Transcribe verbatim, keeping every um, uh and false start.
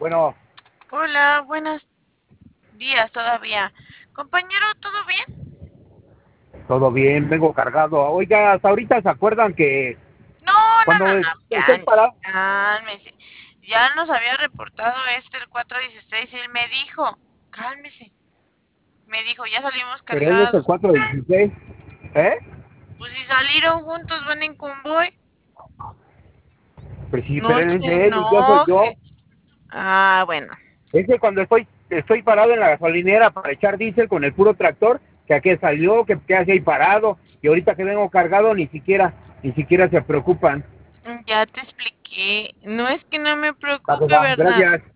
Bueno, Hola, buenos días todavía. Compañero, ¿todo bien? todo bien, vengo cargado. Oiga, hasta ahorita se acuerdan que No, no, cuando no, no, estoy cálmese, parado, cálmese. Ya nos había reportado este el cuatro dieciséis y él me dijo, cálmese. Me dijo, ya salimos pero él es el cargados. cuatro dieciséis, ¿eh? Pues si salieron juntos, van en convoy. Pues sí, No pero él es se de él y yo soy yo. enoje. Ah, bueno. Es que cuando estoy estoy parado en la gasolinera para echar diésel con el puro tractor, que a qué salió, que qué hace ahí parado, y ahorita que vengo cargado ni siquiera, ni siquiera se preocupan. Ya te expliqué. No es que no me Va que preocupe, va, ¿verdad? gracias.